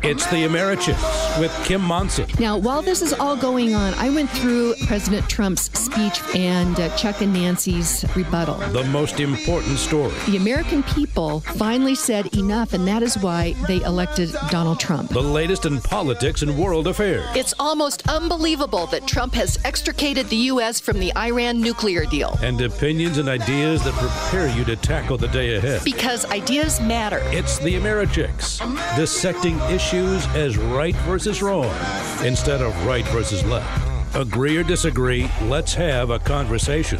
It's the Americhicks with Kim Monson. Now, while this is all going on, I went through President Trump's speech and Chuck and Nancy's rebuttal. The most important story. The American people finally said enough, and that is why they elected Donald Trump. The latest in politics and world affairs. It's almost unbelievable that Trump has extricated the U.S. from the Iran nuclear deal. And opinions and ideas that prepare you to tackle the day ahead. Because ideas matter. It's the Americhicks, dissecting issues as right versus wrong instead of right versus left. Agree or disagree, let's have a conversation.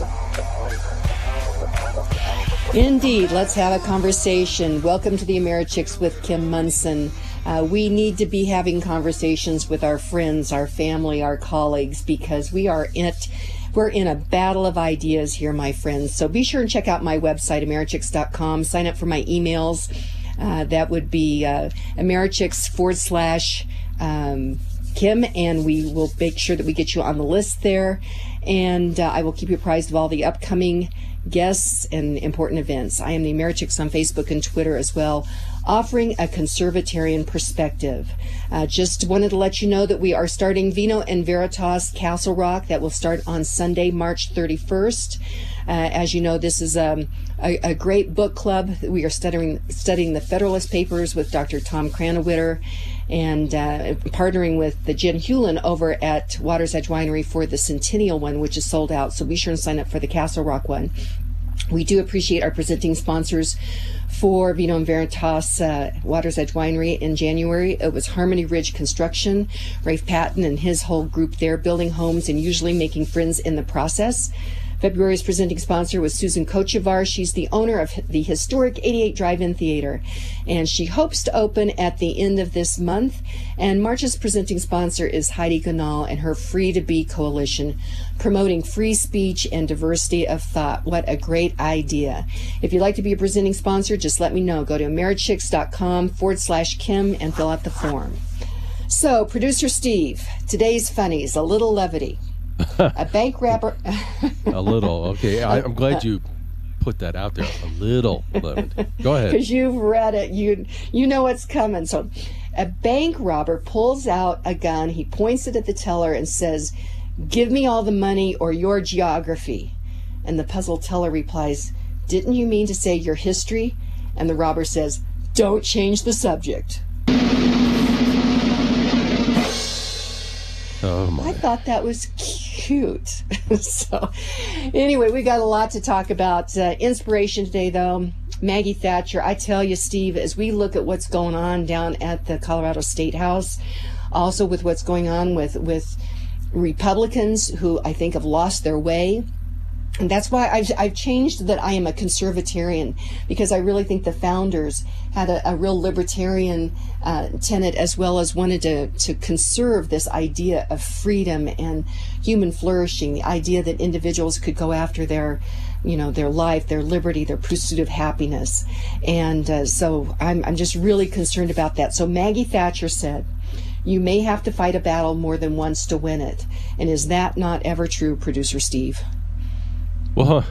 Indeed, let's have a conversation. Welcome to the Americhicks with Kim Monson. We need to be having conversations with our friends, our family, our colleagues, because we're in a battle of ideas here, my friends. So be sure and check out my website, Americhicks.com. Sign up for my emails. That would be Americhicks/Kim, and we will make sure that we get you on the list there. And I will keep you apprised of all the upcoming guests and important events. I am the Americhicks on Facebook and Twitter as well, offering a conservatarian perspective. Just wanted to let you know that we are starting Vino and Veritas Castle Rock. That will start on Sunday, March 31st. As you know, this is a great book club. We are studying the Federalist Papers with Dr. Tom Cranawiter, and partnering with the Jen Hewlin over at Water's Edge Winery for the Centennial one, which is sold out. So be sure and sign up for the Castle Rock one. We do appreciate our presenting sponsors for Vino and Veritas Water's Edge Winery in January. It was Harmony Ridge Construction, Rafe Patton and his whole group there, building homes and usually making friends in the process. February's presenting sponsor was Susan Kochevar. She's the owner of the historic 88 Drive-In Theater, and she hopes to open at the end of this month. And March's presenting sponsor is Heidi Gonal and her Free to Be Coalition, promoting free speech and diversity of thought. What a great idea. If you'd like to be a presenting sponsor, just let me know. Go to Americhicks.com/Kim and fill out the form. So, Producer Steve, today's funnies, a little levity. A bank robber. A little, okay. I'm glad you put that out there. A little limited. Go ahead. Because you've read it, you know what's coming. So, a bank robber pulls out a gun. He points it at the teller and says, "Give me all the money or your geography." And the puzzled teller replies, "Didn't you mean to say your history?" And the robber says, "Don't change the subject." Oh my. I thought that was cute. So anyway, we got a lot to talk about. Inspiration today, though, Maggie Thatcher. I tell you, Steve, as we look at what's going on down at the Colorado State House, also with what's going on with Republicans who I think have lost their way. And that's why I've changed that I am a conservatarian, because I really think the founders had a real libertarian tenet, as well as wanted to conserve this idea of freedom and human flourishing, the idea that individuals could go after their life, their liberty, their pursuit of happiness. And so I'm just really concerned about that. So Maggie Thatcher said, "You may have to fight a battle more than once to win it." And is that not ever true, Producer Steve? Well,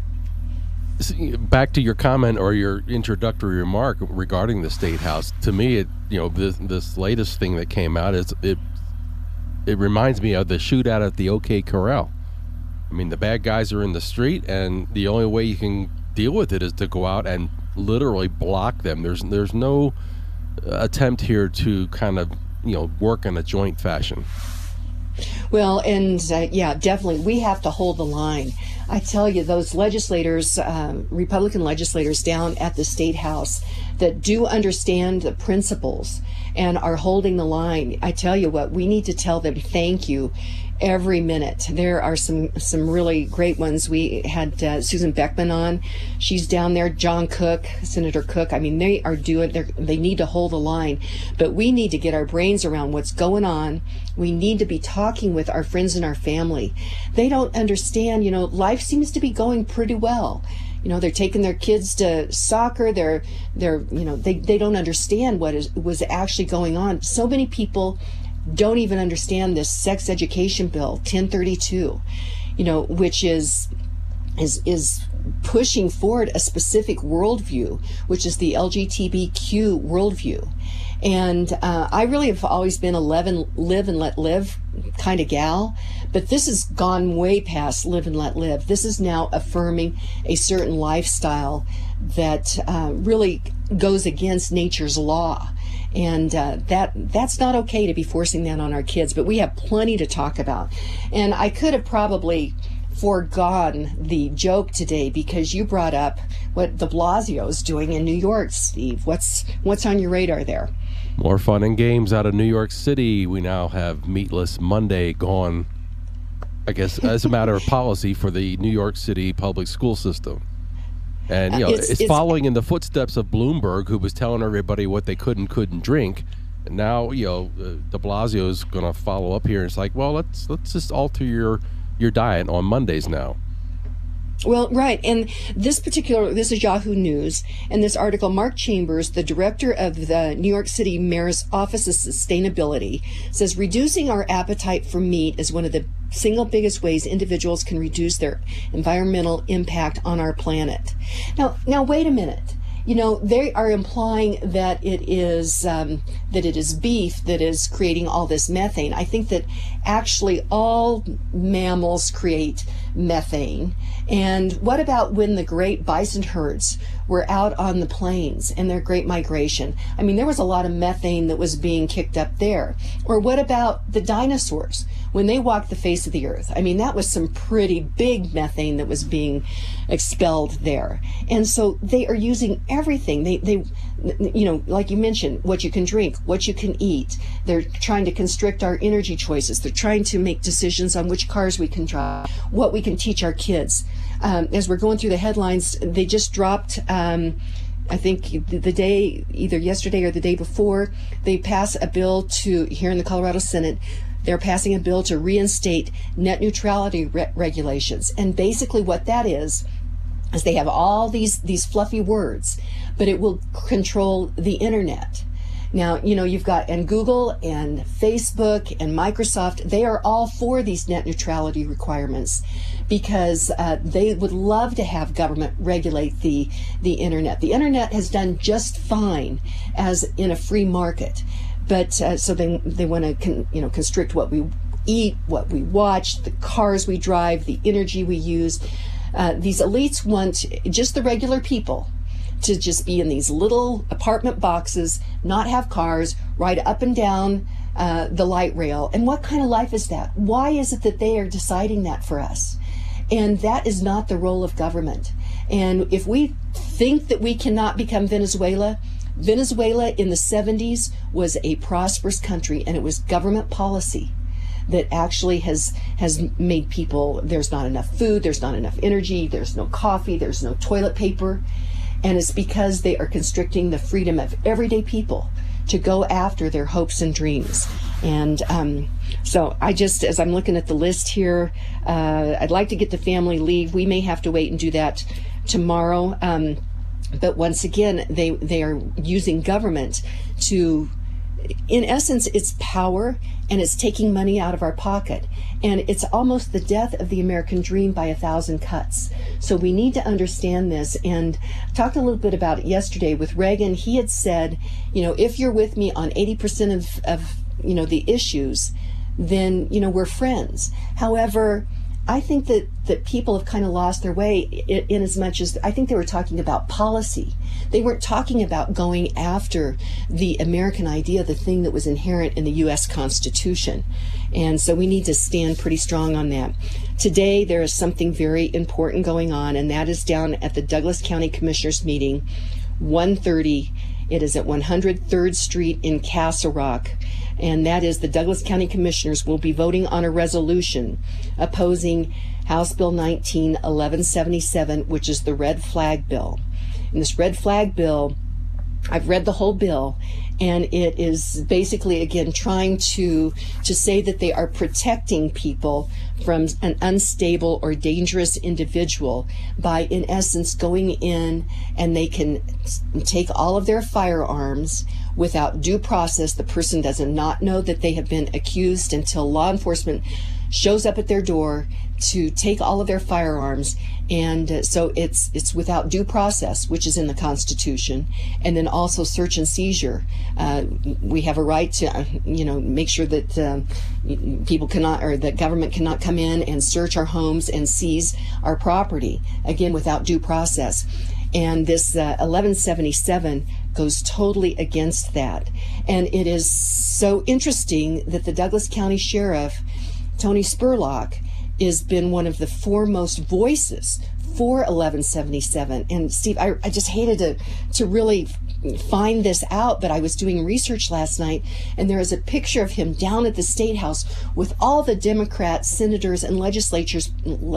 back to your comment or your introductory remark regarding the State House. To me, this latest thing that came out it reminds me of the shootout at the OK Corral. I mean, the bad guys are in the street, and the only way you can deal with it is to go out and literally block them. There's no attempt here to kind of work in a joint fashion. Well, and yeah, definitely, we have to hold the line. I tell you, those legislators, Republican legislators down at the State House that do understand the principles and are holding the line, I tell you what, we need to tell them thank you every minute. There are some really great ones. We had Susan Beckman on. She's down there. John Cook, Senator Cook. I mean, they need to hold the line, but we need to get our brains around what's going on. We need to be talking with our friends and our family. They don't understand, life seems to be going pretty well. They're taking their kids to soccer. They don't understand what was actually going on. So many people don't even understand this sex education bill 1032, which is pushing forward a specific worldview, which is the LGBTQ worldview. And I really have always been a live and let live kind of gal, but this has gone way past live and let live. This is now affirming a certain lifestyle that really goes against nature's law. And that's not okay to be forcing that on our kids, but we have plenty to talk about. And I could have probably foregone the joke today because you brought up what de Blasio is doing in New York, Steve. What's on your radar there? More fun and games out of New York City. We now have Meatless Monday gone, I guess, as a matter of policy for the New York City public school system. And, it's following in the footsteps of Bloomberg, who was telling everybody what they could and couldn't drink. And now, de Blasio is going to follow up here. And it's like, well, let's just alter your diet on Mondays now. Well, right. And this is Yahoo News. And this article, Mark Chambers, the director of the New York City Mayor's Office of Sustainability, says reducing our appetite for meat is one of the single biggest ways individuals can reduce their environmental impact on our planet. Now, wait a minute. They are implying that it is beef that is creating all this methane. I think that actually all mammals create methane. And what about when the great bison herds were out on the plains and their great migration? I mean, there was a lot of methane that was being kicked up there. Or what about the dinosaurs when they walked the face of the earth? I mean, that was some pretty big methane that was being expelled there. And so they are using everything. They like you mentioned, what you can drink, what you can eat. They're trying to constrict our energy choices. They're trying to make decisions on which cars we can drive, what we can teach our kids. As we're going through the headlines, they just dropped, I think the day, either yesterday or the day before, they passed a bill here in the Colorado Senate. They're passing a bill to reinstate net neutrality regulations. And basically what that is they have all these fluffy words, but it will control the internet. Now, you've got, and Google and Facebook and Microsoft, they are all for these net neutrality requirements because they would love to have government regulate the internet. The internet has done just fine as in a free market, but so they want to constrict what we eat, what we watch, the cars we drive, the energy we use. These elites want just the regular people to just be in these little apartment boxes, not have cars, ride up and down the light rail. And what kind of life is that? Why is it that they are deciding that for us? And that is not the role of government. And if we think that we cannot become Venezuela in the 70s was a prosperous country, and it was government policy that actually has made people, there's not enough food, there's not enough energy, there's no coffee, there's no toilet paper. And it's because they are constricting the freedom of everyday people to go after their hopes and dreams. And so as I'm looking at the list here, I'd like to get the family leave. We may have to wait and do that tomorrow. But once again, they are using government to, in essence, it's power, and it's taking money out of our pocket. And it's almost the death of the American dream by 1,000 cuts. So we need to understand this. And I talked a little bit about it yesterday with Reagan. He had said, if you're with me on 80% of the issues, then, we're friends. However, I think that people have kind of lost their way in as much as I think they were talking about policy. They weren't talking about going after the American idea, the thing that was inherent in the U.S. Constitution. And so we need to stand pretty strong on that. Today, there is something very important going on, and that is down at the Douglas County Commissioners meeting, 1:30. It is at 103rd Street in Castle Rock. And that is the Douglas County Commissioners will be voting on a resolution opposing House Bill 19-1177, which is the red flag bill. And this red flag bill, I've read the whole bill, and it is basically, again, trying to say that they are protecting people from an unstable or dangerous individual by, in essence, going in and they can take all of their firearms without due process. The person does not know that they have been accused until law enforcement shows up at their door, to take all of their firearms, and so it's without due process, which is in the Constitution, and then also search and seizure. We have a right to, make sure that people cannot, or that government cannot come in and search our homes and seize our property, again, without due process. And this 1177 goes totally against that. And it is so interesting that the Douglas County Sheriff, Tony Spurlock, has been one of the foremost voices for 1177. And Steve, I just hated to really find this out, but I was doing research last night, and there is a picture of him down at the State House with all the Democrat senators and legislators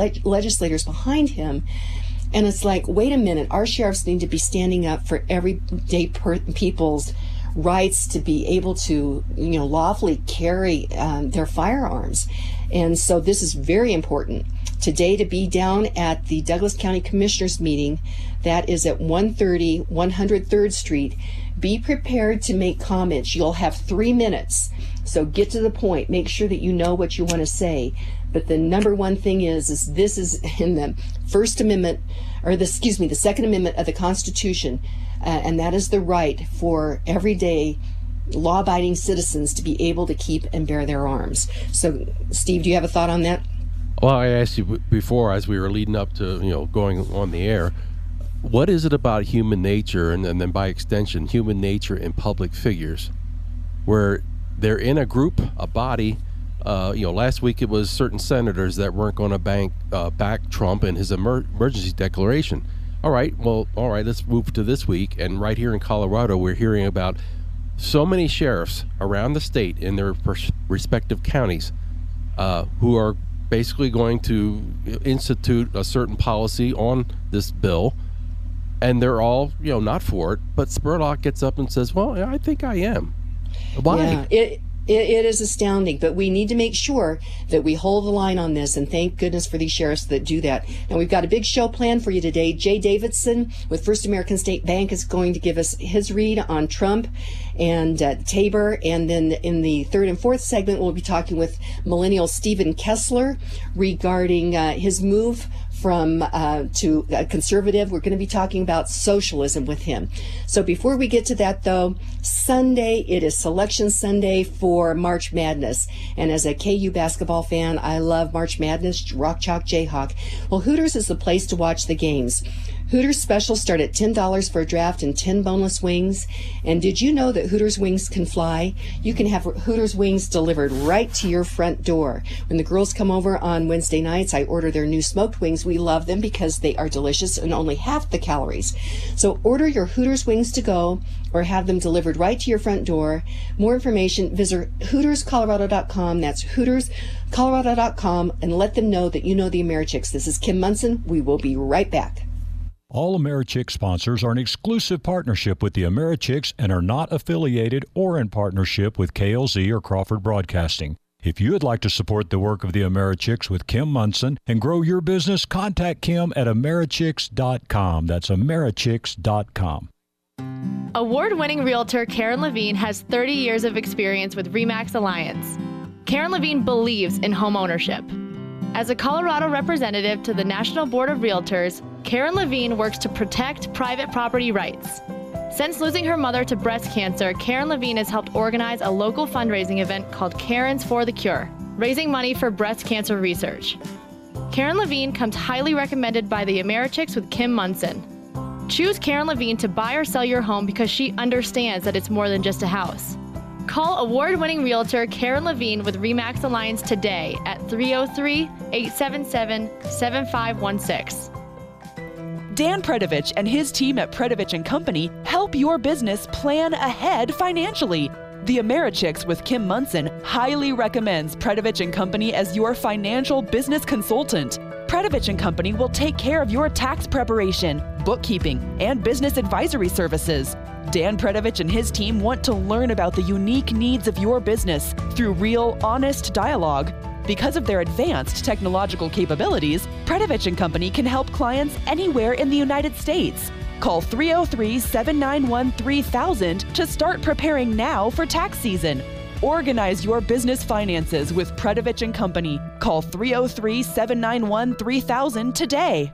behind him. And it's like, wait a minute, our sheriffs need to be standing up for everyday people's rights to be able to, lawfully carry their firearms. And so this is very important. Today, to be down at the Douglas County Commissioners meeting, that is at 130 103rd Street. Be prepared to make comments. You'll have 3 minutes. So get to the point. Make sure that you know what you want to say. But the number one thing is this is in the First Amendment, or the Second Amendment of the Constitution, and that is the right for everyday law-abiding citizens to be able to keep and bear their arms. So, Steve, do you have a thought on that? Well, I asked you before, as we were leading up to going on the air, what is it about human nature, and then by extension, human nature in public figures, where they're in a group, a body? Last week it was certain senators that weren't going to back Trump and his emergency declaration. All right, let's move to this week. And right here in Colorado, we're hearing about so many sheriffs around the state in their respective counties who are basically going to institute a certain policy on this bill. And they're all, not for it. But Spurlock gets up and says, well, I think I am. Why? Yeah, it is astounding, but we need to make sure that we hold the line on this, and thank goodness for these sheriffs that do that. And we've got a big show planned for you today. Jay Davidson with First American State Bank is going to give us his read on Trump and Tabor. And then in the third and fourth segment, we'll be talking with millennial Stephen Kessler regarding his move from to conservative. We're going to be talking about socialism with him. So before we get to that, though, Sunday, it is Selection Sunday for March Madness. And as a KU basketball fan, I love March Madness, Rock Chalk Jayhawk. Well, Hooters is the place to watch the games. Hooters specials start at $10 for a draft and 10 boneless wings. And did you know that Hooters wings can fly? You can have Hooters wings delivered right to your front door. When the girls come over on Wednesday nights, I order their new smoked wings. We love them because they are delicious and only half the calories. So order your Hooters wings to go or have them delivered right to your front door. More information, visit HootersColorado.com. That's HootersColorado.com, and let them know that you know the Americhicks. This is Kim Munson. We will be right back. All Americhick sponsors are an exclusive partnership with the Americhicks and are not affiliated or in partnership with KLZ or Crawford Broadcasting. If you would like to support the work of the Americhicks with Kim Munson and grow your business, contact Kim at Americhicks.com. That's Americhicks.com. Award-winning realtor Karen Levine has 30 years of experience with RE/MAX Alliance. Karen Levine believes in home ownership. As a Colorado representative to the National Board of Realtors, Karen Levine works to protect private property rights. Since losing her mother to breast cancer, Karen Levine has helped organize a local fundraising event called Karen's for the Cure, raising money for breast cancer research. Karen Levine comes highly recommended by the Americhicks with Kim Munson. Choose Karen Levine to buy or sell your home because she understands that it's more than just a house. Call award-winning realtor Karen Levine with RE/MAX Alliance today at 303-877-7516. Dan Predovich and his team at Predovich & Company help your business plan ahead financially. The Americhicks with Kim Munson highly recommends Predovich & Company as your financial business consultant. Predovich & Company will take care of your tax preparation, bookkeeping, and business advisory services. Dan Predovich and his team want to learn about the unique needs of your business through real, honest dialogue. Because of their advanced technological capabilities, Predovich & Company can help clients anywhere in the United States. Call 303-791-3000 to start preparing now for tax season. Organize your business finances with Predovich & Company Call 303-791-3000 today.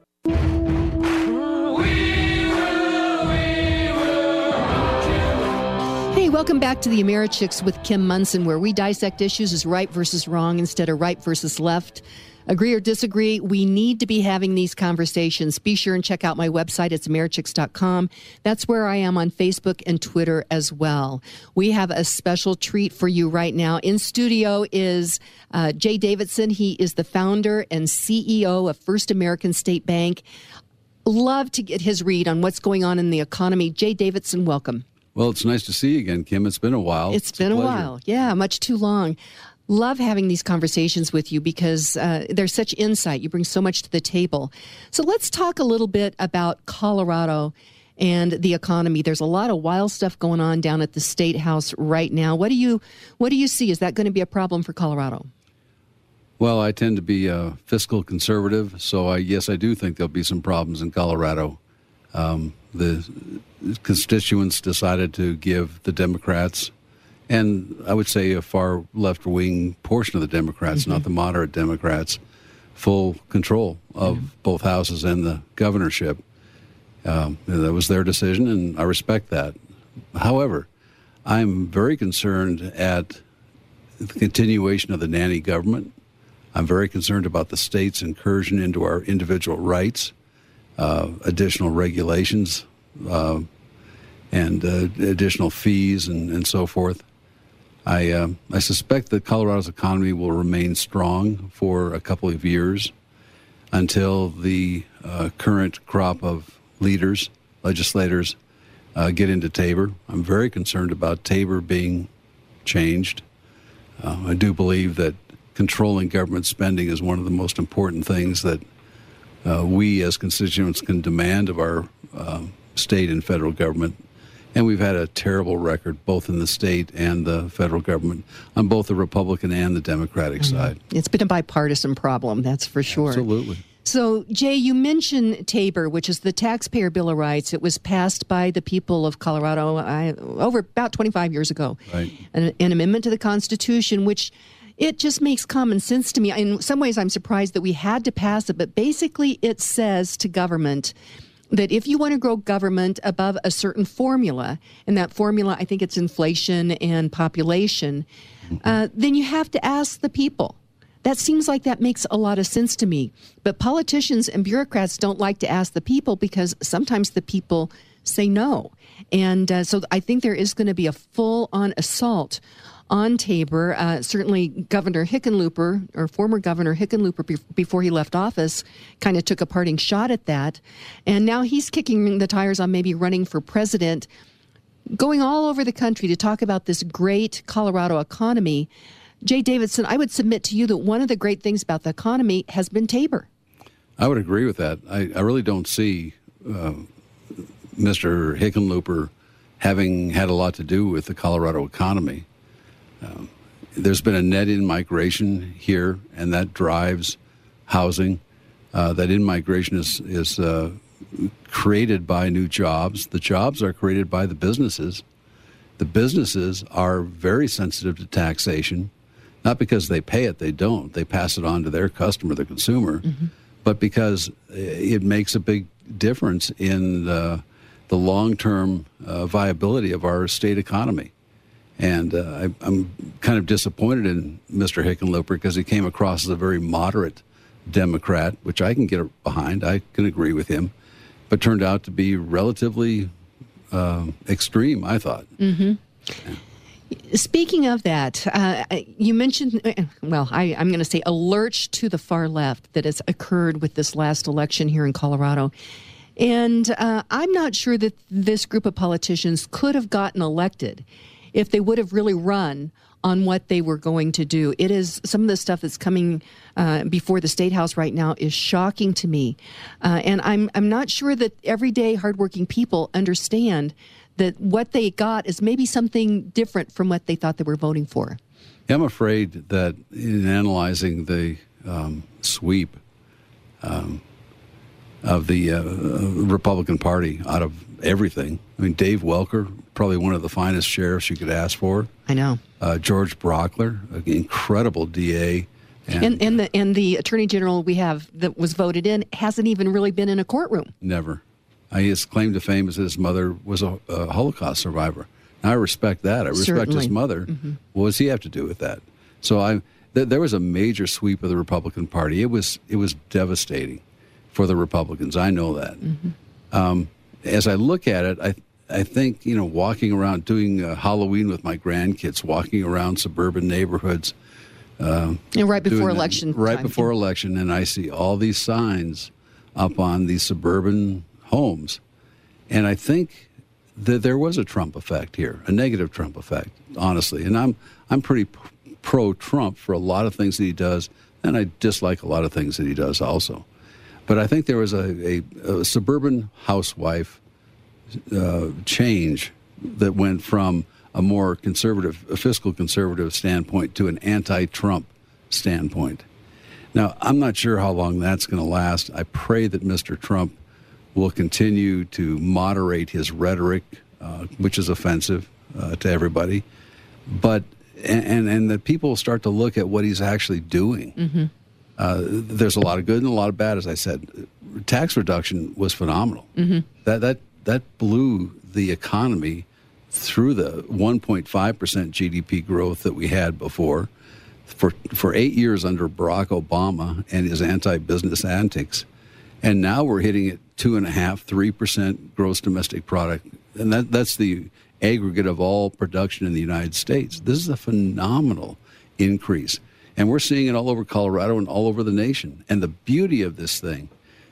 Hey, welcome back to the Americhicks with Kim Monson, where we dissect issues as right versus wrong instead of right versus left. Agree or disagree, we need to be having these conversations. Be sure and check out my website. It's americhicks.com. That's where I am on Facebook and Twitter as well. We have a special treat for you right now. In studio is Jay Davidson. He is the founder and CEO of First American State Bank. Love to get his read on what's going on in the economy. Jay Davidson, welcome. Well, it's nice to see you again, Kim. It's been a while. It's been a while. Yeah, much too long. Love having these conversations with you because there's such insight. You bring so much to the table. So let's talk a little bit about Colorado and the economy. There's a lot of wild stuff going on down at the State House right now. What do you see? Is that going to be a problem for Colorado? Well, I tend to be a fiscal conservative, so yes, I do think there'll be some problems in Colorado. The constituents decided to give the Democrats, and I would say a far left-wing portion of the Democrats, not the moderate Democrats, full control of both houses and the governorship. That was their decision, and I respect that. However, I'm very concerned at the continuation of the nanny government. I'm very concerned about the state's incursion into our individual rights, additional regulations, and additional fees and so forth. I suspect that Colorado's economy will remain strong for a couple of years until the current crop of leaders, legislators, get into Tabor. I'm very concerned about Tabor being changed. I do believe that controlling government spending is one of the most important things that we as constituents can demand of our state and federal government. And we've had a terrible record both in the state and the federal government on both the Republican and the Democratic side. It's been a bipartisan problem, that's for sure. Absolutely. So, Jay, you mentioned Tabor, which is the Taxpayer Bill of Rights. It was passed by the people of Colorado over about 25 years ago. Right. An amendment to the Constitution, which it just makes common sense to me. In some ways, I'm surprised that we had to pass it, but basically it says to government that if you want to grow government above a certain formula, and that formula, I think it's inflation and population, then you have to ask the people. That seems like that makes a lot of sense to me. But politicians and bureaucrats don't like to ask the people because sometimes the people say no. And so I think there is going to be a full-on assault on Tabor. Certainly Governor Hickenlooper, or former Governor Hickenlooper, before he left office, kind of took a parting shot at that. And now he's kicking the tires on maybe running for president, going all over the country to talk about this great Colorado economy. Jay Davidson, I would submit to you that one of the great things about the economy has been Tabor. I would agree with that. I really don't see Mr. Hickenlooper having had a lot to do with the Colorado economy. There's been a net in-migration here, and that drives housing. That in-migration is created by new jobs. The jobs are created by the businesses. The businesses are very sensitive to taxation, not because they pay it, they don't. They pass it on to their customer, the consumer, but because it makes a big difference in the long-term viability of our state economy. And I'm kind of disappointed in Mr. Hickenlooper because he came across as a very moderate Democrat, which I can get behind. I can agree with him, but turned out to be relatively extreme, I thought. Yeah. Speaking of that, you mentioned, well, I'm going to say a lurch to the far left that has occurred with this last election here in Colorado. And I'm not sure that this group of politicians could have gotten elected if they would have really run on what they were going to do. It is some of the stuff that's coming before the State House right now is shocking to me. And I'm not sure that everyday hardworking people understand that what they got is maybe something different from what they thought they were voting for. I'm afraid that in analyzing the sweep of the Republican Party out of everything, I mean, Dave Welker, probably one of the finest sheriffs you could ask for. I know. George Brockler, an incredible DA, And the Attorney General we have that was voted in hasn't even really been in a courtroom. Never. His claim to fame is that his mother was a Holocaust survivor. Now, I respect that. I respect Certainly. his mother. Mm-hmm. What does he have to do with that? So there was a major sweep of the Republican Party. It was devastating for the Republicans. I know that. Mm-hmm. As I look at it, I think, walking around, doing Halloween with my grandkids, walking around suburban neighborhoods. And right before election Right time. before election, and I see all these signs up on these suburban homes. And I think that there was a Trump effect here, a negative Trump effect, honestly. And I'm pretty pro-Trump for a lot of things that he does, and I dislike a lot of things that he does also. But I think there was a suburban housewife change that went from a more conservative, a fiscal conservative standpoint to an anti-Trump standpoint. Now, I'm not sure how long that's going to last. I pray that Mr. Trump will continue to moderate his rhetoric, which is offensive to everybody, but and that people will start to look at what he's actually doing. Mm-hmm. There's a lot of good and a lot of bad, as I said. Tax reduction was phenomenal. Mm-hmm. That blew the economy through the 1.5% GDP growth that we had before. For 8 years under Barack Obama and his anti-business antics. And now we're hitting at 2.5%, 3% gross domestic product. And that's the aggregate of all production in the United States. This is a phenomenal increase. And we're seeing it all over Colorado and all over the nation. And the beauty of this thing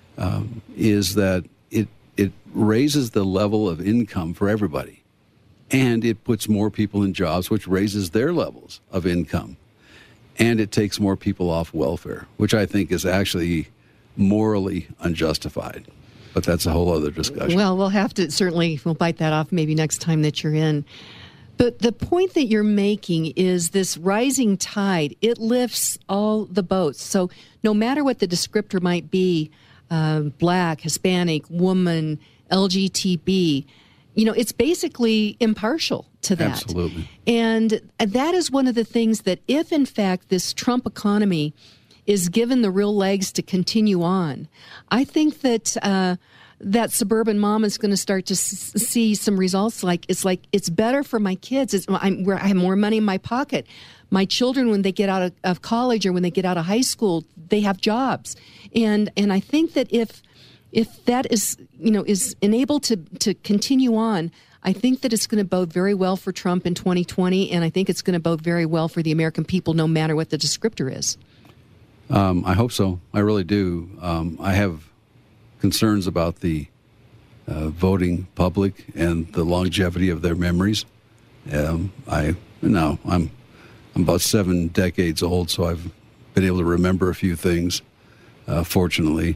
is that it raises the level of income for everybody. And it puts more people in jobs, which raises their levels of income. And it takes more people off welfare, which I think is actually morally unjustified. But that's a whole other discussion. Well, we'll bite that off maybe next time that you're in. But the point that you're making is this rising tide, it lifts all the boats. So no matter what the descriptor might be, black, Hispanic, woman, LGBT, it's basically impartial to that. Absolutely. And that is one of the things that if, in fact, this Trump economy is given the real legs to continue on, I think that that suburban mom is going to start to see some results it's better for my kids. I have more money in my pocket. My children, when they get out of college or when they get out of high school, they have jobs. And I think that if that is enabled to continue on, I think that it's going to bode very well for Trump in 2020, and I think it's going to bode very well for the American people, no matter what the descriptor is. I hope so. I really do. I have concerns about the voting public and the longevity of their memories. I'm about 7 decades old, so I've been able to remember a few things, fortunately.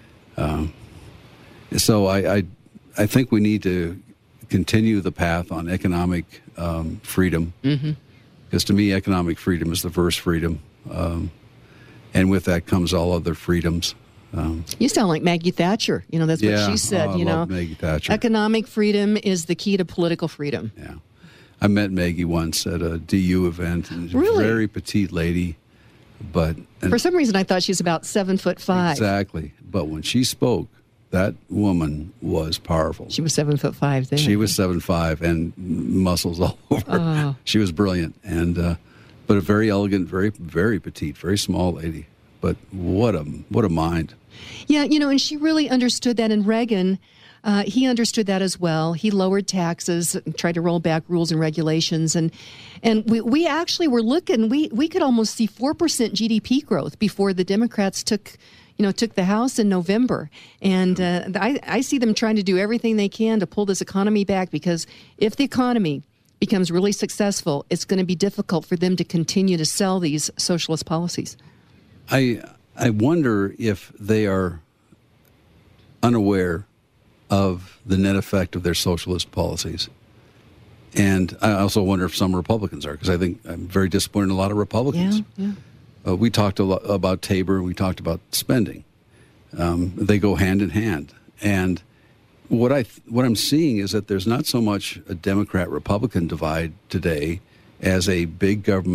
So I think we need to continue the path on economic freedom, because to me, economic freedom is the first freedom, and with that comes all other freedoms. You sound like Maggie Thatcher. That's what she said. I love Maggie Thatcher. Economic freedom is the key to political freedom. Yeah, I met Maggie once at a DU event. Really? Very petite lady, but for some reason I thought she was about 7'5". Exactly, but when she spoke, that woman was powerful. She was 7'5" then. She was 7'5" and muscles all over. Oh. She was brilliant, and but a very elegant, very, very petite, very small lady. But what a mind. Yeah, and she really understood that. And Reagan, he understood that as well. He lowered taxes, tried to roll back rules and regulations, and we actually were looking. We could almost see 4% GDP growth before the Democrats took the House in November. And I see them trying to do everything they can to pull this economy back, because if the economy becomes really successful, it's going to be difficult for them to continue to sell these socialist policies. I wonder if they are unaware of the net effect of their socialist policies. And I also wonder if some Republicans are, because I think I'm very disappointed in a lot of Republicans. Yeah. We talked a lot about Tabor, and we talked about spending. They go hand in hand. And what I'm seeing is that there's not so much a Democrat-Republican divide today as a big government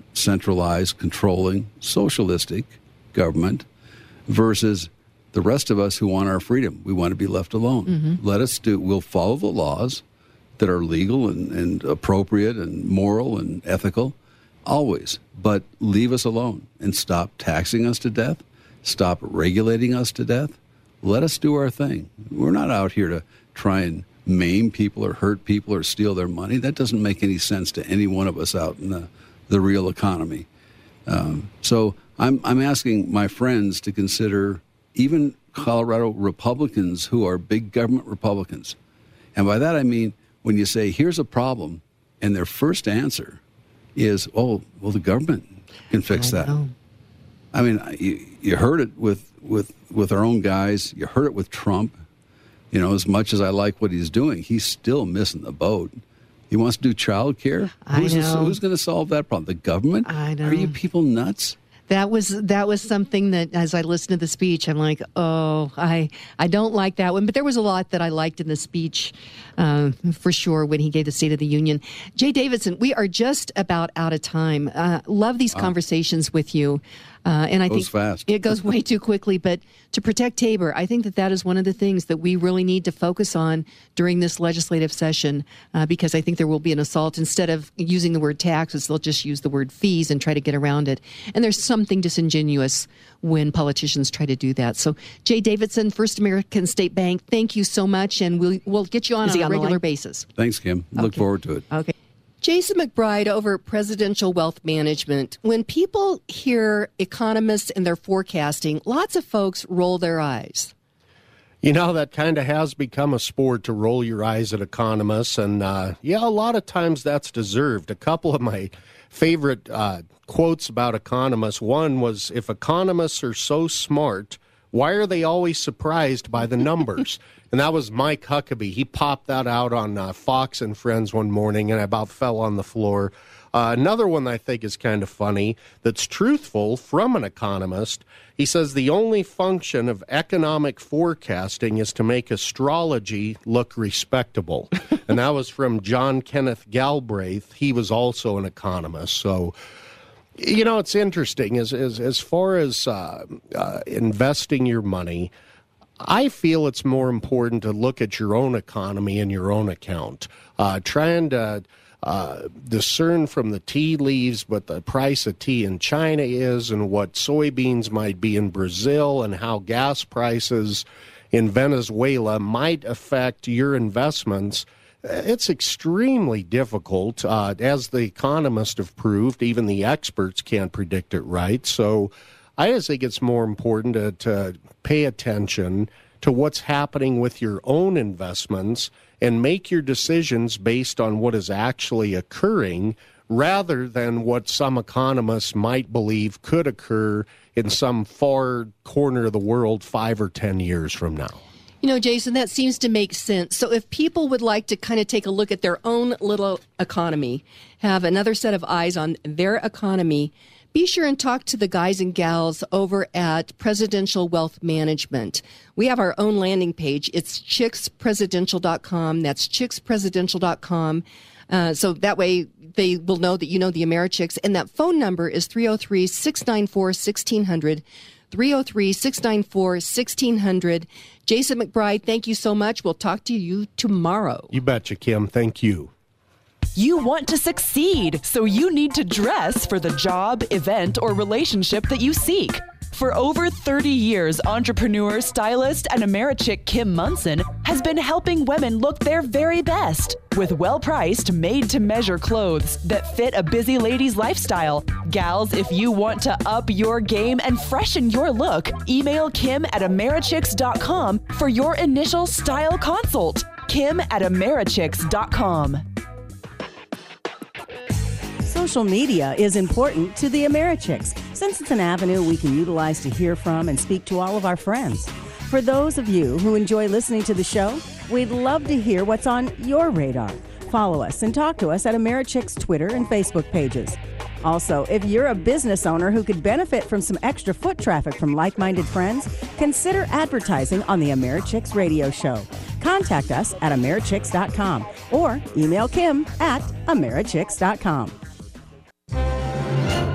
centralized, controlling, socialistic government versus the rest of us who want our freedom. We want to be left alone. Mm-hmm. We'll follow the laws that are legal and appropriate and moral and ethical, always. But leave us alone and stop taxing us to death. Stop regulating us to death. Let us do our thing. We're not out here to try and maim people or hurt people or steal their money. That doesn't make any sense to any one of us out in the real economy. So I'm asking my friends to consider even Colorado Republicans who are big government Republicans. And by that I mean when you say, here's a problem, and their first answer is, oh, well, the government can fix that. I mean, you heard it with our own guys. You heard it with Trump. You know, as much as I like what he's doing, he's still missing the boat. He wants to do child care. Who's going to solve that problem? The government? I know. Are you people nuts? That was something that, as I listened to the speech, I'm like, oh, I don't like that one. But there was a lot that I liked in the speech, for sure, when he gave the State of the Union. Jay Davidson, we are just about out of time. Love these conversations with you. And I think fast. It goes way too quickly. But to protect Tabor, I think that is one of the things that we really need to focus on during this legislative session, because I think there will be an assault. Instead of using the word taxes, they'll just use the word fees and try to get around it. And there's something disingenuous when politicians try to do that. So, Jay Davidson, First American State Bank, thank you so much. And we'll get you on a regular basis. Thanks, Kim. Look forward to it. Okay. Jason McBride over at Presidential Wealth Management. When people hear economists and their forecasting, lots of folks roll their eyes. You know, that kind of has become a sport to roll your eyes at economists. And, a lot of times that's deserved. A couple of my favorite quotes about economists. One was, if economists are so smart, why are they always surprised by the numbers? And that was Mike Huckabee. He popped that out on Fox and Friends one morning, and I about fell on the floor. Another one I think is kind of funny that's truthful from an economist. He says the only function of economic forecasting is to make astrology look respectable. And that was from John Kenneth Galbraith. He was also an economist. So, you know, it's interesting. As far as investing your money, I feel it's more important to look at your own economy and your own account. Trying to discern from the tea leaves what the price of tea in China is and what soybeans might be in Brazil and how gas prices in Venezuela might affect your investments. It's extremely difficult. As the economists have proved, even the experts can't predict it right. So I just think it's more important to pay attention to what's happening with your own investments and make your decisions based on what is actually occurring rather than what some economists might believe could occur in some far corner of the world 5 or 10 years from now. You know, Jason, that seems to make sense. So if people would like to kind of take a look at their own little economy, have another set of eyes on their economy, be sure and talk to the guys and gals over at Presidential Wealth Management. We have our own landing page. It's chickspresidential.com. That's chickspresidential.com. So that way they will know that you know the AmeriChicks. And that phone number is 303-694-1600. 303-694-1600. Jason McBride, thank you so much. We'll talk to you tomorrow. You betcha, Kim. Thank you. You want to succeed, so you need to dress for the job, event, or relationship that you seek. For over 30 years, entrepreneur, stylist, and AmeriChick Kim Munson has been helping women look their very best with well-priced, made-to-measure clothes that fit a busy lady's lifestyle. Gals, if you want to up your game and freshen your look, email Kim at AmeriChicks.com for your initial style consult. Kim at AmeriChicks.com. Social media is important to the AmeriChicks since it's an avenue we can utilize to hear from and speak to all of our friends. For those of you who enjoy listening to the show, we'd love to hear what's on your radar. Follow us and talk to us at AmeriChicks Twitter and Facebook pages. Also, if you're a business owner who could benefit from some extra foot traffic from like-minded friends, consider advertising on the AmeriChicks radio show. Contact us at AmeriChicks.com or email Kim at AmeriChicks.com.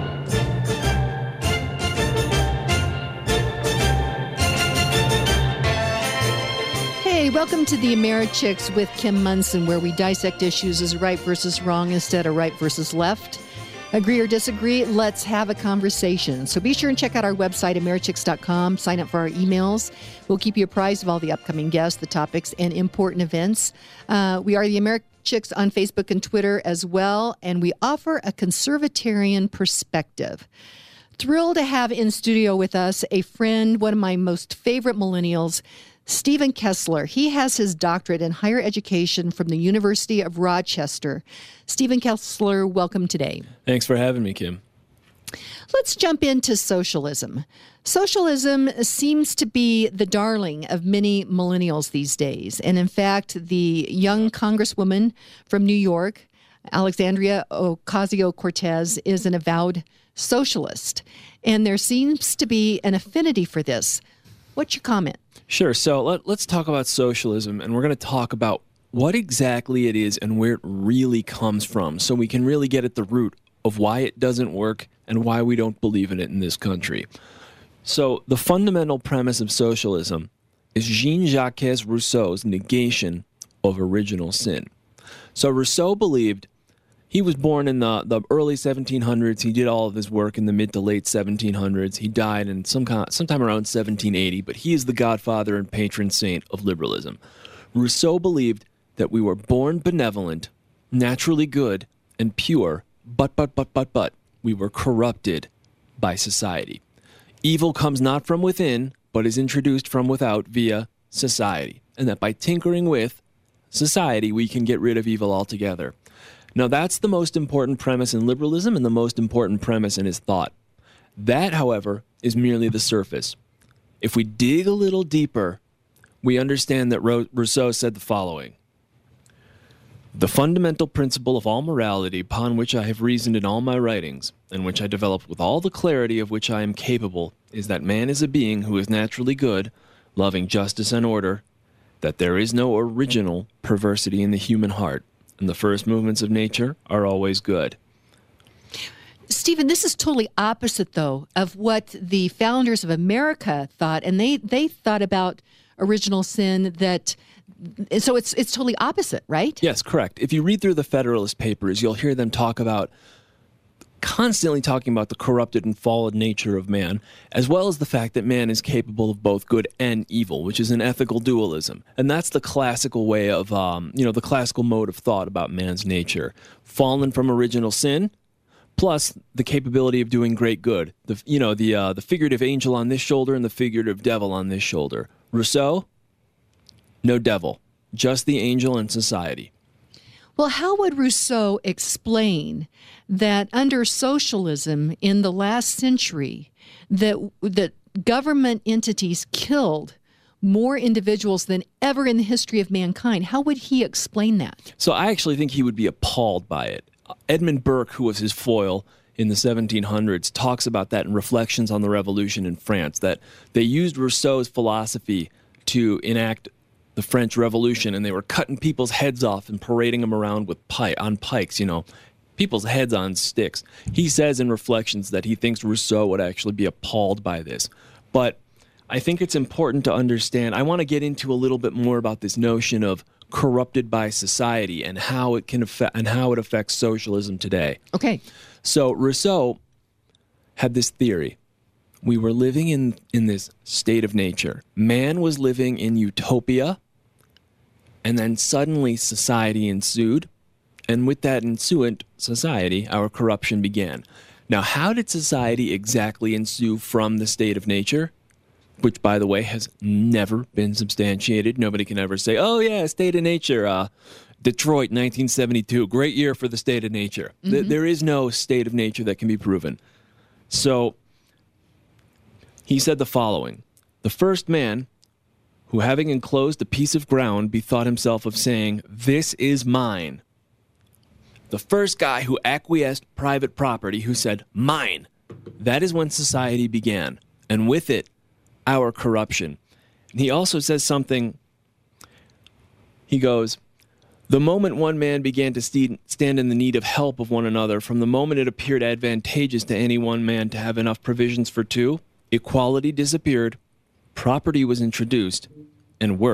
Welcome to the AmeriChicks with Kim Monson, where we dissect issues as right versus wrong instead of right versus left. Agree or disagree, let's have a conversation. So be sure and check out our website, AmeriChicks.com. Sign up for our emails. We'll keep you apprised of all the upcoming guests, the topics, and important events. We are the AmeriChicks on Facebook and Twitter as well, and we offer a conservatarian perspective. Thrilled to have in studio with us a friend, one of my most favorite millennials, Stephen Kessler. He has his doctorate in higher education from the University of Rochester. Stephen Kessler, welcome today. Thanks for having me, Kim. Let's jump into socialism. Socialism seems to be the darling of many millennials these days. And in fact, the young congresswoman from New York, Alexandria Ocasio-Cortez, is an avowed socialist. And there seems to be an affinity for this. What's your comment? Sure. So let's talk about socialism, and we're going to talk about what exactly it is and where it really comes from, so we can really get at the root of why it doesn't work and why we don't believe in it in this country. So the fundamental premise of socialism is Jean-Jacques Rousseau's negation of original sin. So Rousseau believed, he was born in the early 1700s. He did all of his work in the mid to late 1700s. He died in sometime around 1780, but he is the godfather and patron saint of liberalism. Rousseau believed that we were born benevolent, naturally good, and pure, but we were corrupted by society. Evil comes not from within, but is introduced from without via society, and that by tinkering with society, we can get rid of evil altogether. Now, that's the most important premise in liberalism and the most important premise in his thought. That, however, is merely the surface. If we dig a little deeper, we understand that Rousseau said the following: "The fundamental principle of all morality, upon which I have reasoned in all my writings, and which I developed with all the clarity of which I am capable, is that man is a being who is naturally good, loving justice and order, that there is no original perversity in the human heart, and the first movements of nature are always good." Stephen, this is totally opposite, though, of what the founders of America thought, and they thought about original sin. So it's totally opposite, right? Yes, correct. If you read through the Federalist Papers, you'll hear them constantly talking about the corrupted and fallen nature of man, as well as the fact that man is capable of both good and evil, which is an ethical dualism. And that's the classical way of, the classical mode of thought about man's nature. Fallen from original sin, plus the capability of doing great good. The figurative angel on this shoulder and the figurative devil on this shoulder. Rousseau, no devil, just the angel and society. Well, how would Rousseau explain that under socialism in the last century, that government entities killed more individuals than ever in the history of mankind? How would he explain that? So I actually think he would be appalled by it. Edmund Burke, who was his foil in the 1700s, talks about that in Reflections on the Revolution in France, that they used Rousseau's philosophy to enact the French Revolution, and they were cutting people's heads off and parading them around on pikes, people's heads on sticks. He says in Reflections that he thinks Rousseau would actually be appalled by this. But I think it's important to understand, I want to get into a little bit more about this notion of corrupted by society and how it affects socialism today. Okay. So Rousseau had this theory. We were living in this state of nature. Man was living in utopia, and then suddenly society ensued, and with that ensuant society, our corruption began. Now, how did society exactly ensue from the state of nature? Which, by the way, has never been substantiated. Nobody can ever say, oh yeah, state of nature, Detroit, 1972, great year for the state of nature. Mm-hmm. There is no state of nature that can be proven. So he said the following: "The first man who, having enclosed a piece of ground, bethought himself of saying, 'This is mine.'" The first guy who acquiesced private property, who said, "Mine," that is when society began, and with it, our corruption. And he also says something, he goes, "The moment one man began to stand in the need of help of one another, from the moment it appeared advantageous to any one man to have enough provisions for two, equality disappeared, property was introduced, and work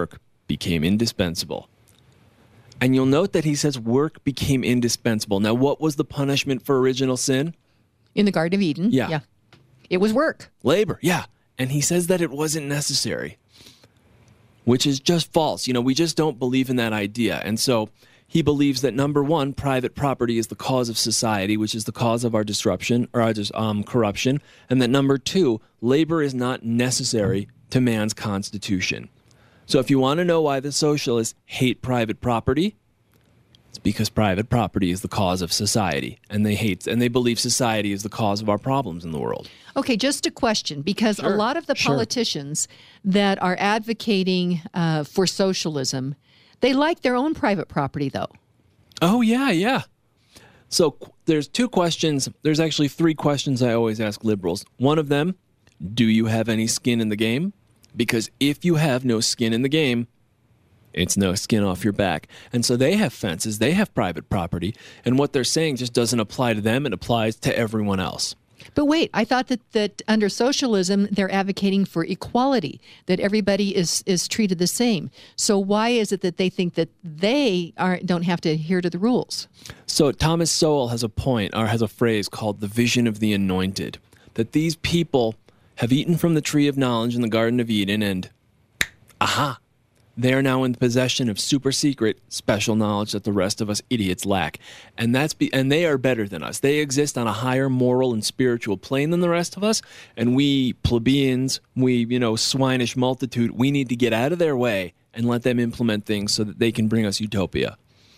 became indispensable. And you'll note that he says work became indispensable. Now, what was the punishment for original sin? In the Garden of Eden. Yeah. It was work. Labor, yeah. And he says that it wasn't necessary, which is just false. We just don't believe in that idea. And so he believes that, number one, private property is the cause of society, which is the cause of our disruption or our corruption. And that, number two, labor is not necessary to man's constitution. So if you want to know why the socialists hate private property, it's because private property is the cause of society, and they believe society is the cause of our problems in the world. Okay, just a question, because a lot of the politicians that are advocating for socialism, they like their own private property, though. Oh, yeah. So there's two questions. There's actually three questions I always ask liberals. One of them, do you have any skin in the game? Because if you have no skin in the game, it's no skin off your back. And so they have fences, they have private property, and what they're saying just doesn't apply to them, it applies to everyone else. But wait, I thought that under socialism, they're advocating for equality, that everybody is treated the same. So why is it that they think that they don't have to adhere to the rules? So Thomas Sowell has a phrase called the vision of the anointed, that these people have eaten from the tree of knowledge in the Garden of Eden, and they are now in possession of super secret special knowledge that the rest of us idiots lack. And they are better than us. They exist on a higher moral and spiritual plane than the rest of us, and we plebeians, swinish multitude, we need to get out of their way and let them implement things so that they can bring us utopia.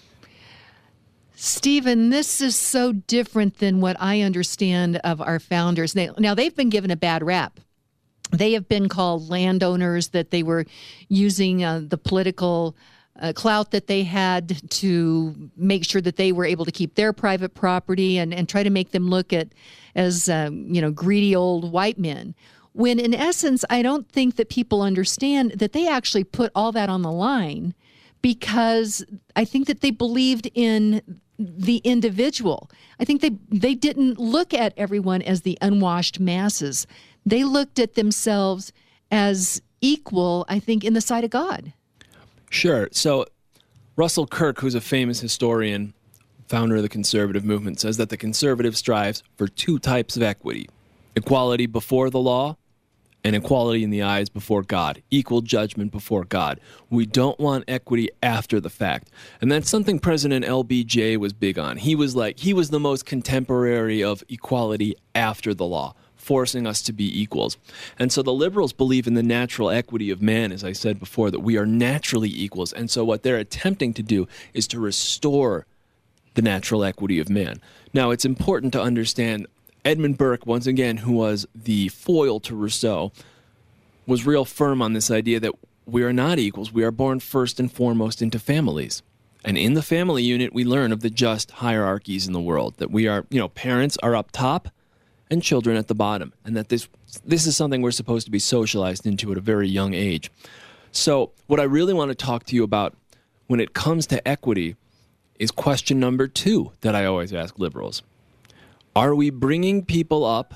Stephen, this is so different than what I understand of our founders. Now, they've been given a bad rap. They have been called landowners, that they were using the political clout that they had to make sure that they were able to keep their private property and try to make them look as greedy old white men. When in essence, I don't think that people understand that they actually put all that on the line, because I think that they believed in the individual. I think they didn't look at everyone as the unwashed masses. They looked at themselves as equal, I think, in the sight of God. Sure. So Russell Kirk, who's a famous historian, founder of the conservative movement, says that the conservative strives for two types of equity: equality before the law and equality in the eyes before God, equal judgment before God. We don't want equity after the fact. And that's something President LBJ was big on. He was the most contemporary of equality after the law, forcing us to be equals. And so the liberals believe in the natural equity of man, as I said before, that we are naturally equals. And so what they're attempting to do is to restore the natural equity of man. Now, it's important to understand Edmund Burke, once again, who was the foil to Rousseau, was real firm on this idea that we are not equals. We are born first and foremost into families. And in the family unit, we learn of the just hierarchies in the world, that we are, parents are up top and children at the bottom, and that this is something we're supposed to be socialized into at a very young age. So what I really want to talk to you about when it comes to equity is question number 2 that I always ask liberals. Are we bringing people up,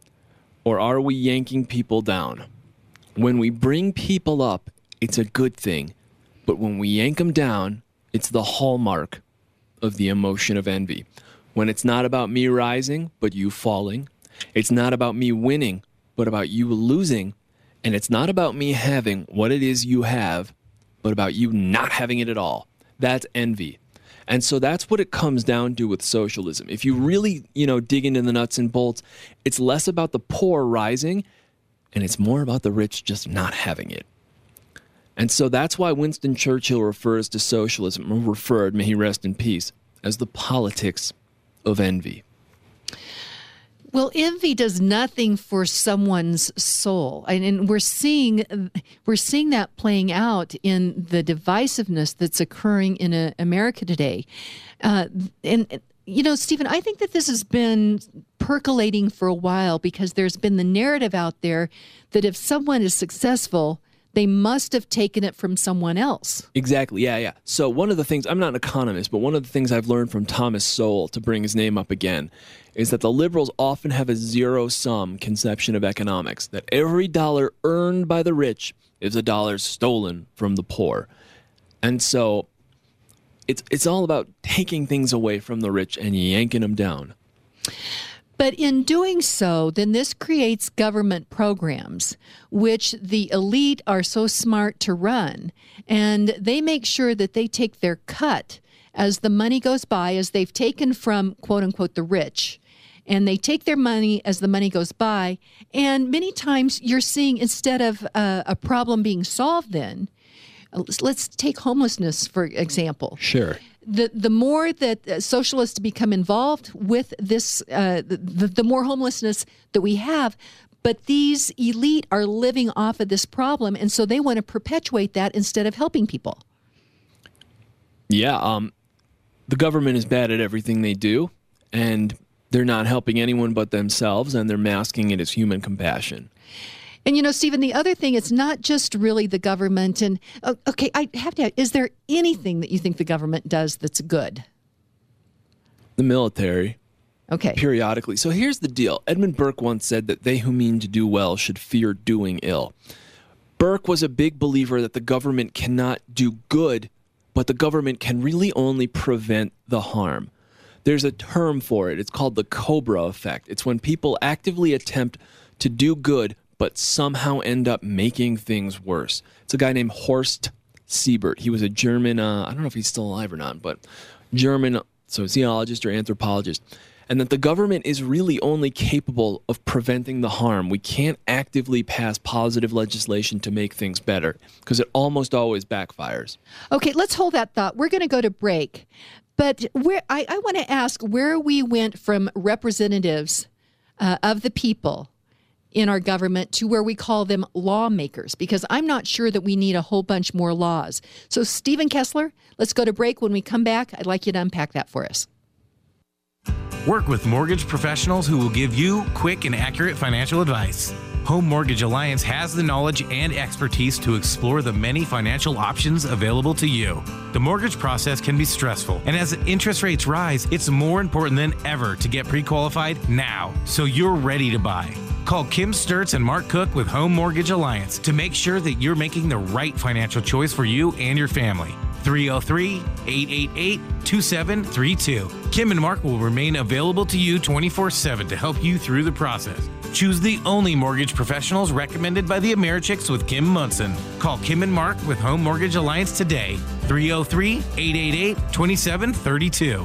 or are we yanking people down? When we bring people up, it's a good thing, but when we yank them down, it's the hallmark of the emotion of envy. When it's not about me rising, but you falling. It's not about me winning, but about you losing. And it's not about me having what it is you have, but about you not having it at all. That's envy. And so that's what it comes down to with socialism. If you really, dig into the nuts and bolts, it's less about the poor rising, and it's more about the rich just not having it. And so that's why Winston Churchill refers to socialism, may he rest in peace, as the politics of envy. Well, envy does nothing for someone's soul, and we're seeing that playing out in the divisiveness that's occurring in America today. Stephen, I think that this has been percolating for a while, because there's been the narrative out there that if someone is successful, they must have taken it from someone else. Exactly, yeah. So one of the things, I'm not an economist, but one of the things I've learned from Thomas Sowell, to bring his name up again, is that the liberals often have a zero-sum conception of economics, that every dollar earned by the rich is a dollar stolen from the poor. And so it's all about taking things away from the rich and yanking them down. But in doing so, then this creates government programs, which the elite are so smart to run. And they make sure that they take their cut as the money goes by, as they've taken from, quote unquote, the rich. And they take their money as the money goes by. And many times you're seeing, instead of a problem being solved then, let's take homelessness, for example. Sure. The more that socialists become involved with this, the more homelessness that we have. But these elite are living off of this problem, and so they want to perpetuate that instead of helping people. Yeah, the government is bad at everything they do, and they're not helping anyone but themselves, and they're masking it as human compassion. And, you know, Stephen, the other thing, it's not just really the government. And, okay, I have to ask, is there anything that you think the government does that's good? The military. Okay. Periodically. So here's the deal. Edmund Burke once said that they who mean to do well should fear doing ill. Burke was a big believer that the government cannot do good, but the government can really only prevent the harm. There's a term for it. It's called the Cobra effect. It's when people actively attempt to do good, but somehow end up making things worse. It's a guy named Horst Siebert. He was a German, I don't know if he's still alive or not, but German sociologist or anthropologist. And that the government is really only capable of preventing the harm. We can't actively pass positive legislation to make things better because it almost always backfires. Okay, let's hold that thought. We're going to go to break. But I want to ask where we went from representatives of the people in our government to where we call them lawmakers, because I'm not sure that we need a whole bunch more laws. So, Stephen Kessler, let's go to break. When we come back, I'd like you to unpack that for us. Work with mortgage professionals who will give you quick and accurate financial advice. Home Mortgage Alliance has the knowledge and expertise to explore the many financial options available to you. The mortgage process can be stressful, and as interest rates rise, it's more important than ever to get pre-qualified now, so you're ready to buy. Call Kim Sturtz and Mark Cook with Home Mortgage Alliance to make sure that you're making the right financial choice for you and your family. 303-888-2732. Kim and Mark will remain available to you 24/7 to help you through the process. Choose the only mortgage professionals recommended by the Americhicks with Kim Munson. Call Kim and Mark with Home Mortgage Alliance today. 303-888-2732.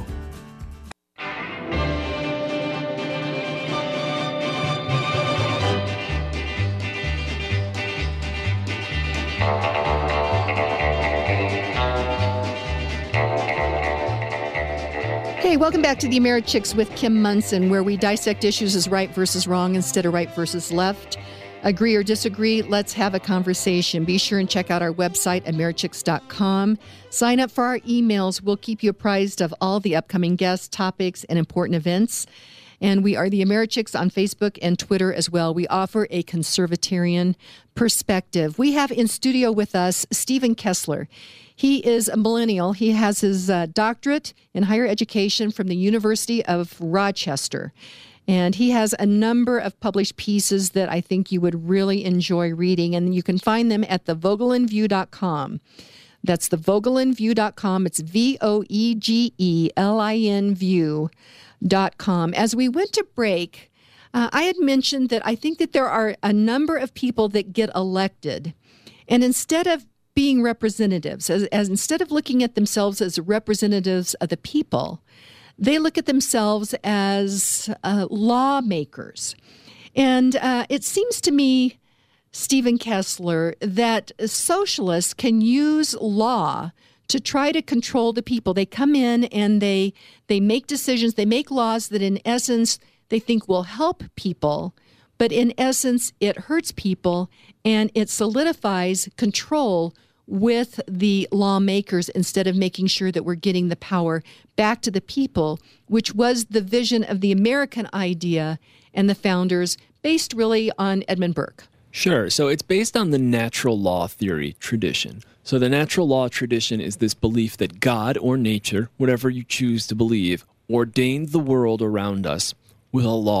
Hey, welcome back to the Americhicks with Kim Munson, where we dissect issues as right versus wrong instead of right versus left. Agree or disagree, let's have a conversation. Be sure and check out our website, americhicks.com. Sign up for our emails. We'll keep you apprised of all the upcoming guests, topics, and important events. And we are the Americhicks on Facebook and Twitter as well. We offer a conservatarian perspective. We have in studio with us Stephen Kessler. He is a millennial. He has his doctorate in higher education from the University of Rochester. And he has a number of published pieces that I think you would really enjoy reading. And you can find them at thevogelinview.com. That's thevogelinview.com. It's VOEGELIN view.com. As we went to break, I had mentioned that I think that there are a number of people that get elected. And instead of being representatives, as instead of looking at themselves as representatives of the people, they look at themselves as lawmakers. And it seems to me, Stephen Kessler, that socialists can use law to try to control the people. They come in and they make decisions, they make laws that in essence they think will help people, but in essence it hurts people, and it solidifies control with the lawmakers instead of making sure that we're getting the power back to the people, which was the vision of the American idea and the founders, based really on Edmund Burke. Sure. So it's based on the natural law theory tradition. So the natural law tradition is this belief that God or nature, whatever you choose to believe, ordained the world around us with a law.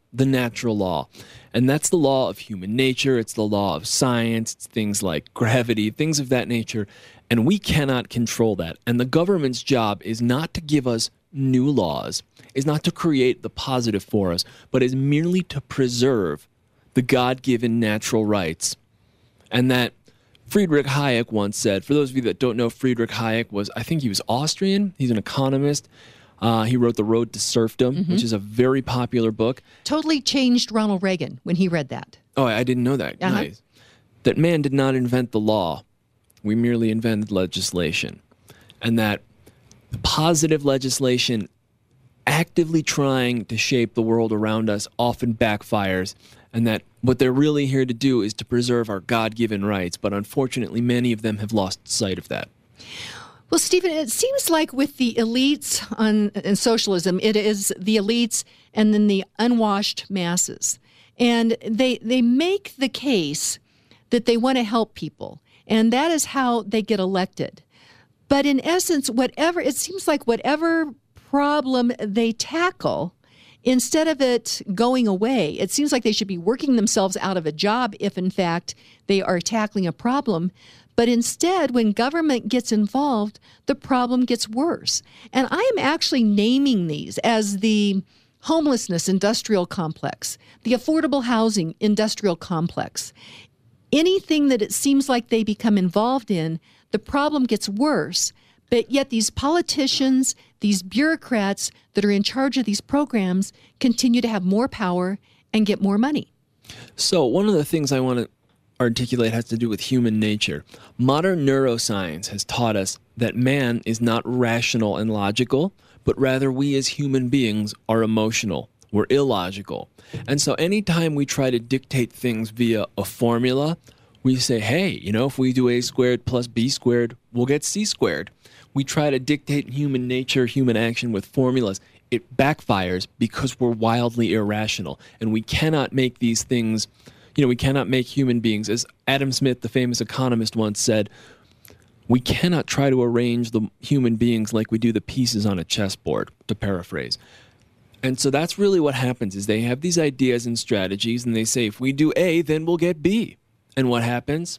the natural law. And that's the law of human nature. It's the law of science. It's things like gravity, things of that nature. And we cannot control that. And the government's job is not to give us new laws, is not to create the positive for us, but is merely to preserve the God-given natural rights. And that Friedrich Hayek once said, for those of you that don't know, Friedrich Hayek was, I think he was Austrian. He's an economist. He wrote The Road to Serfdom, which is a very popular book. Totally changed Ronald Reagan when he read that. Oh, I didn't know that. Nice. That man did not invent the law. We merely invented legislation. And that positive legislation actively trying to shape the world around us often backfires. And that what they're really here to do is to preserve our God-given rights. But unfortunately, many of them have lost sight of that. Well, Stephen, it seems like with the elites in socialism, it is the elites and then the unwashed masses. And they make the case that they want to help people. And that is how they get elected. But in essence, it seems like whatever problem they tackle, instead of it going away, it seems like they should be working themselves out of a job if, in fact, they are tackling a problem. But instead, when government gets involved, the problem gets worse. And I am actually naming these as the homelessness industrial complex, the affordable housing industrial complex. Anything that it seems like they become involved in, the problem gets worse. But yet these politicians, these bureaucrats that are in charge of these programs continue to have more power and get more money. So one of the things I want to articulate has to do with human nature. Modern neuroscience has taught us that man is not rational and logical, but rather we as human beings are emotional. We're illogical. And so anytime we try to dictate things via a formula, we say, hey, if we do a squared plus b squared, we'll get c squared. We try to dictate human nature, human action with formulas. It backfires because we're wildly irrational. And we cannot make these things, we cannot make human beings. As Adam Smith, the famous economist, once said, we cannot try to arrange the human beings like we do the pieces on a chessboard, to paraphrase. And so that's really what happens is they have these ideas and strategies, and they say, if we do A, then we'll get B. And what happens?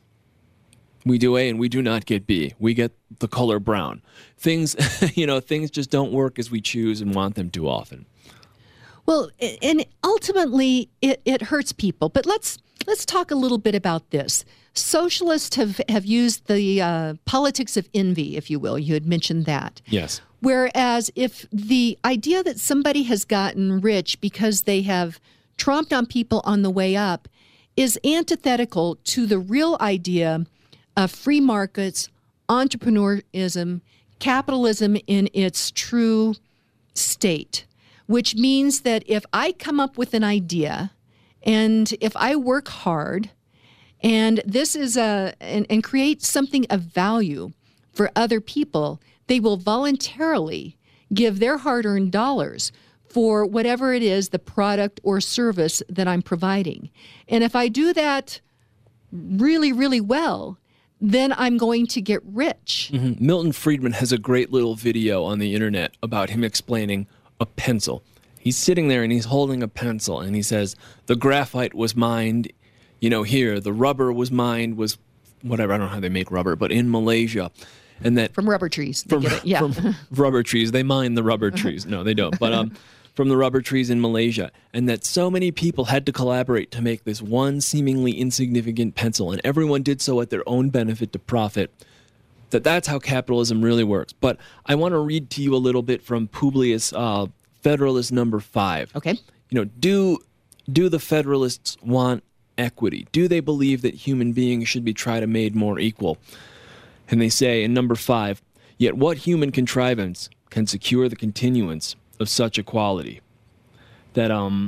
We do A and we do not get B. We get the color brown. Things, things just don't work as we choose and want them to often. Well, and ultimately it hurts people. But let's talk a little bit about this. Socialists have used the politics of envy, if you will. You had mentioned that. Yes. Whereas if the idea that somebody has gotten rich because they have tromped on people on the way up is antithetical to the real idea of free markets, entrepreneurism, capitalism in its true state, which means that if I come up with an idea and if I work hard and this is and create something of value for other people, they will voluntarily give their hard-earned dollars for whatever it is, the product or service that I'm providing. And if I do that really, really well, then I'm going to get rich. Mm-hmm. Milton Friedman has a great little video on the internet about him explaining a pencil. He's sitting there and he's holding a pencil and he says, the graphite was mined, here, the rubber was mined, was whatever, I don't know how they make rubber, but in Malaysia. And that from rubber trees. From rubber trees. They mine the rubber trees. No, they don't. But from the rubber trees in Malaysia. And that so many people had to collaborate to make this one seemingly insignificant pencil. And everyone did so at their own benefit to profit. That's how capitalism really works. But I want to read to you a little bit from Publius Federalist number 5. Okay. Do the Federalists want equity? Do they believe that human beings should be tried and made more equal? And they say in number 5, yet what human contrivance can secure the continuance of such equality? That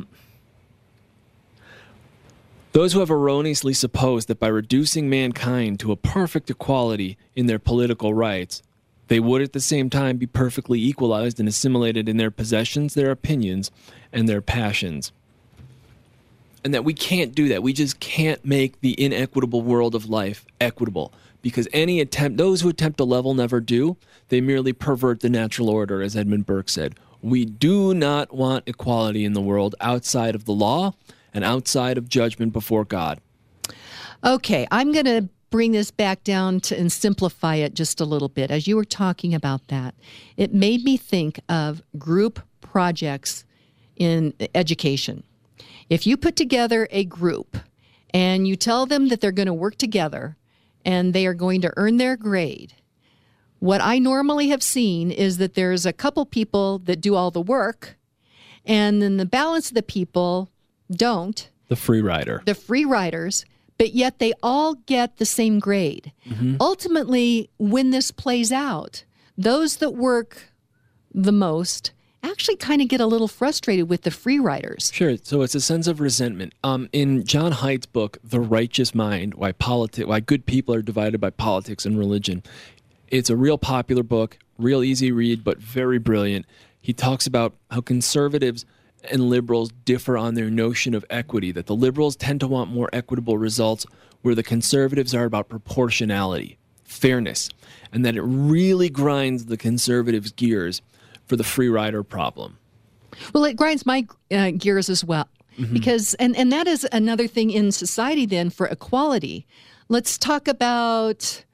those who have erroneously supposed that by reducing mankind to a perfect equality in their political rights, they would at the same time be perfectly equalized and assimilated in their possessions, their opinions, and their passions. And that we can't do that. We just can't make the inequitable world of life equitable. Because those who attempt to level never do. They merely pervert the natural order, as Edmund Burke said. We do not want equality in the world outside of the law and outside of judgment before God. Okay, I'm going to bring this back down to and simplify it just a little bit. As you were talking about that, it made me think of group projects in education. If you put together a group and you tell them that they're going to work together and they are going to earn their grade, what I normally have seen is that there's a couple people that do all the work, and then the balance of the people don't. The free rider. The free riders, but yet they all get the same grade. Mm-hmm. Ultimately, when this plays out, those that work the most actually kind of get a little frustrated with the free riders. Sure. So it's a sense of resentment. In John Haidt's book, The Righteous Mind, Why Good People Are Divided by Politics and Religion, it's a real popular book, real easy read, but very brilliant. He talks about how conservatives and liberals differ on their notion of equity, that the liberals tend to want more equitable results, where the conservatives are about proportionality, fairness, and that it really grinds the conservatives' gears for the free rider problem. Well, it grinds my gears as well, because, and that is another thing in society then for equality. Let's talk about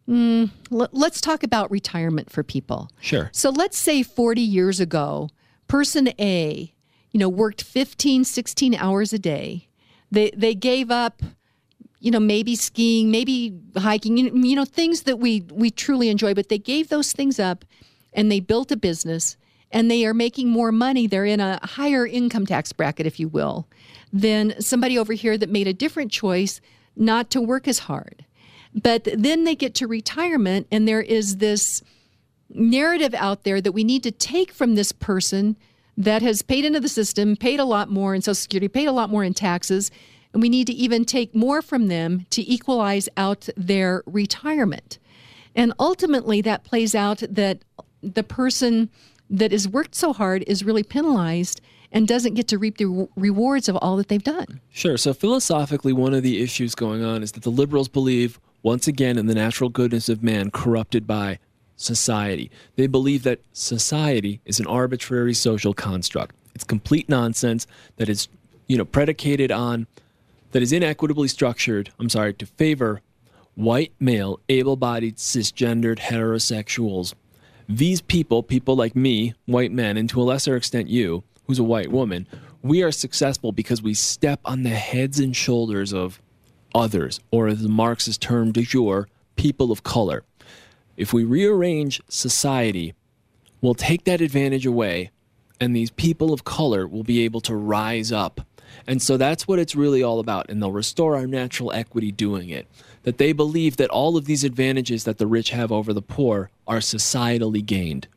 retirement for people. Sure. So let's say 40 years ago, person A, worked 15, 16 hours a day. They gave up, maybe skiing, maybe hiking, things that we truly enjoy, but they gave those things up and they built a business and they are making more money. They're in a higher income tax bracket, if you will, than somebody over here that made a different choice not to work as hard. But then they get to retirement and there is this narrative out there that we need to take from this person that has paid into the system, paid a lot more in Social Security, paid a lot more in taxes, and we need to even take more from them to equalize out their retirement. And ultimately that plays out that the person that has worked so hard is really penalized and doesn't get to reap the rewards of all that they've done. Sure. So philosophically, one of the issues going on is that the liberals believe, once again, in the natural goodness of man corrupted by society. They believe that society is an arbitrary social construct. It's complete nonsense that is, predicated on, that is inequitably structured, to favor white male, able-bodied, cisgendered heterosexuals. These people like me, white men, and to a lesser extent you, who's a white woman, we are successful because we step on the heads and shoulders of others, or as the Marxist term du jour, people of color. If we rearrange society, we'll take that advantage away, and these people of color will be able to rise up. And so that's what it's really all about, and they'll restore our natural equity doing it. That they believe that all of these advantages that the rich have over the poor are societally gained.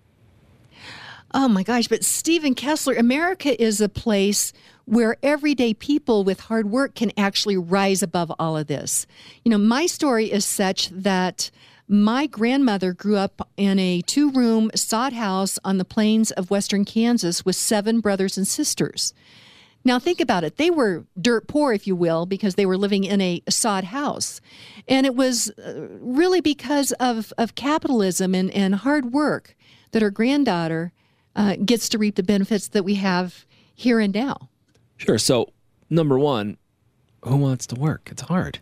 Oh my gosh, but Stephen Kessler, America is a place where everyday people with hard work can actually rise above all of this. My story is such that my grandmother grew up in a 2-room sod house on the plains of western Kansas with 7 brothers and sisters. Now think about it. They were dirt poor, if you will, because they were living in a sod house. And it was really because of capitalism and hard work that her granddaughter gets to reap the benefits that we have here and now. Sure. So, number one, who wants to work? It's hard.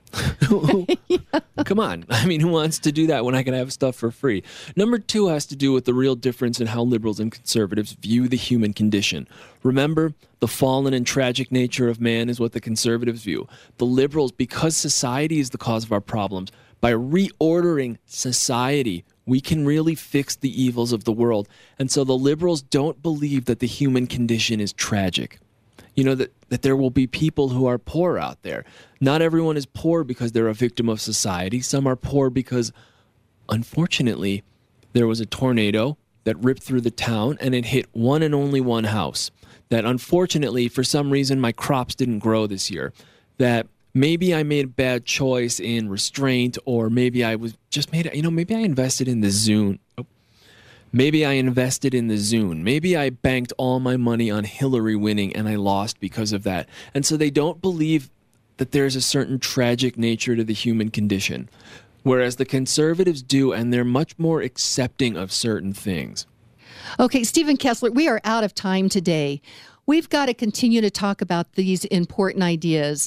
Come on. Who wants to do that when I can have stuff for free? Number 2 has to do with the real difference in how liberals and conservatives view the human condition. Remember, the fallen and tragic nature of man is what the conservatives view. The liberals, because society is the cause of our problems, by reordering society, we can really fix the evils of the world. And so the liberals don't believe that the human condition is tragic. That there will be people who are poor out there. Not everyone is poor because they're a victim of society. Some are poor because, unfortunately, there was a tornado that ripped through the town and it hit one and only one house. That unfortunately, for some reason, my crops didn't grow this year. That maybe I made a bad choice in restraint, or maybe I was just maybe I invested in the Zune. Maybe I invested in the Zune. Maybe I banked all my money on Hillary winning and I lost because of that. And so they don't believe that there's a certain tragic nature to the human condition, whereas the conservatives do, and they're much more accepting of certain things. Okay, Stephen Kessler, we are out of time today. We've got to continue to talk about these important ideas.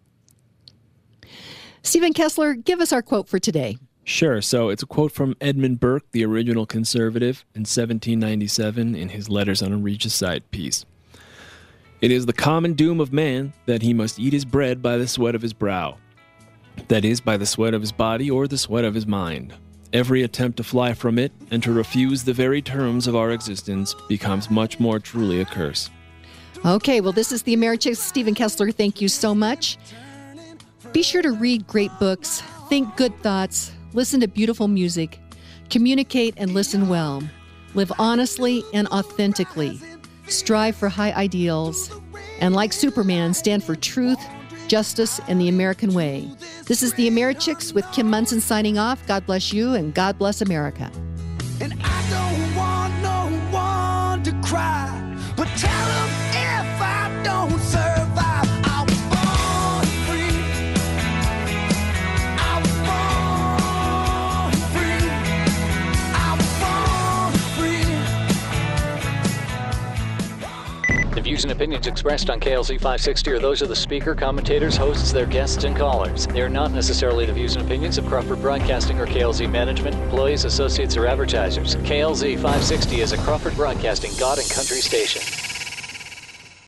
Stephen Kessler, give us our quote for today. Sure. So it's a quote from Edmund Burke, the original conservative, in 1797 in his Letters on a Regicide piece. It is the common doom of man that he must eat his bread by the sweat of his brow. That is, by the sweat of his body or the sweat of his mind. Every attempt to fly from it and to refuse the very terms of our existence becomes much more truly a curse. Okay, well, this is the Americhicks. Stephen Kessler, thank you so much. Be sure to read great books, think good thoughts, listen to beautiful music, communicate and listen well, live honestly and authentically, strive for high ideals, and like Superman, stand for truth, justice, and the American way. This is the Americhicks with Kim Monson signing off. God bless you and God bless America. And I don't want no one to cry, but tell them if I don't survive, I was born free. I was born free. I was born free. The views and opinions expressed on KLZ 560 are those of the speaker, commentators, hosts, their guests, and callers. They are not necessarily the views and opinions of Crawford Broadcasting or KLZ management, employees, associates, or advertisers. KLZ 560 is a Crawford Broadcasting God and Country station.